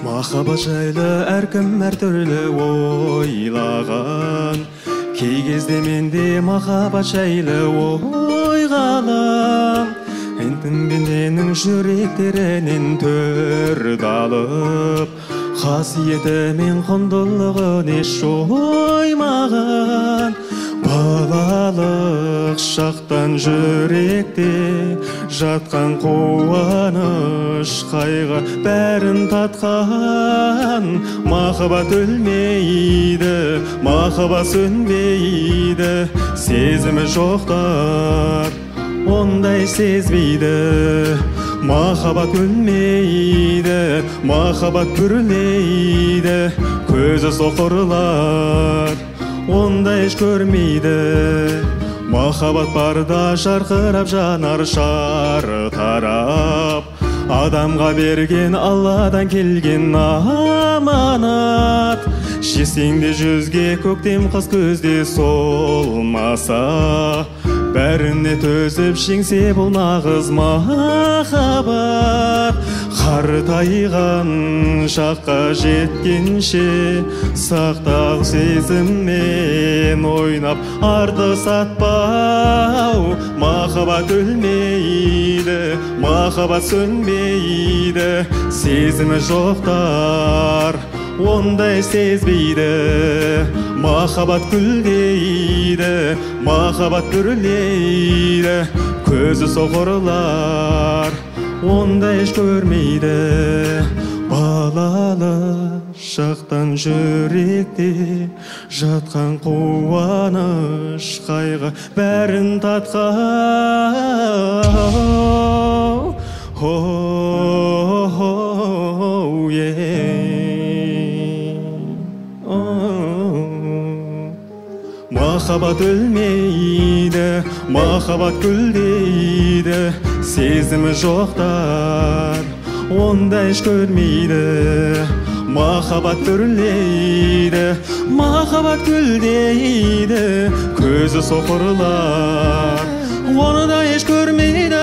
Махаббат жайлы әркім әртүрлі ойлаған, кей кезде менде махаббат жайлы ой қалам. Энтімбененің жүректерінен төрді алып, қасиеті мен құндылығын еш жоймаған. Балалық шақтан жүректе жатқан қуаныш қайғы бәрін татқан. Махаббат өлмейді, махаббат сөнбейді, сезімі жоқтар ондай сезбейді. Махаббат өлмейді, махаббат бүрлейді, көзі соқырлар ондай еш көрмейді. Махаббат барда жарқырап жанар шар тарап, адамға берген Алладан келген аманат. Жесеңде жүзге көктем қыз көзде солмаса, бәріне төзіп жеңсе бұл нағыз махаббат. Қартайған шаққа жеткенше сақтақ сезіммен ойнап арды сатпау. Махаббат өлмейді, махаббат сөнбейді, сезімі жоқтар ондай сезбейді. Махаббат гүлдейді, махаббат бүрлейді, көзі соқырлар ондай еш көрмейді. Балалық шақтан жүректе жатқан қуаныш қайғы бәрін татқан. Махаббат өлмейді, махаббат гүлдейді, сезімі жоқтар ондай еш көрмейді. Махаббат бүрлейді, махаббат гүлдейді, көзі соқырлар ондай еш көрмейді.